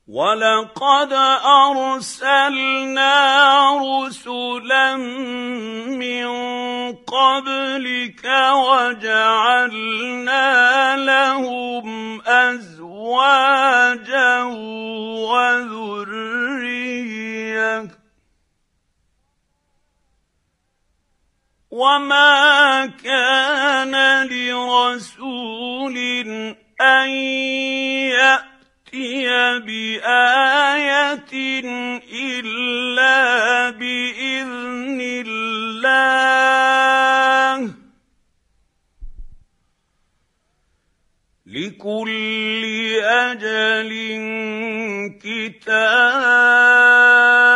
وَلَقَدْ أَرْسَلْنَا رُسُلًا مِّن قَبْلِكَ وَجَعَلْنَا لَهُمْ أَزْوَاجًا وَذُرِّيَّةً ۚ وَمَا كَانَ لِرَسُولٍ أَن يَأْتِيَ بِآيَةٍ إِلَّا بِإِذْنِ اللَّهِ ۗ لِكُلِّ أَجَلٍ كِتَابٌ.